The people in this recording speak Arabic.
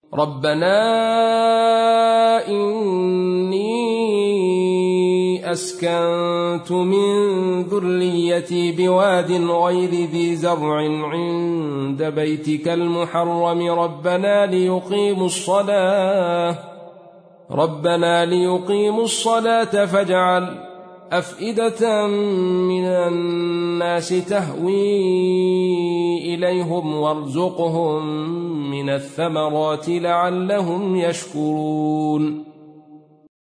ربنا إني أسكنت من ذريتي بواد غير ذي زرع عند بيتك المحرم ربنا ليقيموا الصلاة فاجعل أفئدة من الناس تهوي إليهم وارزقهم من الثمرات لعلهم يشكرون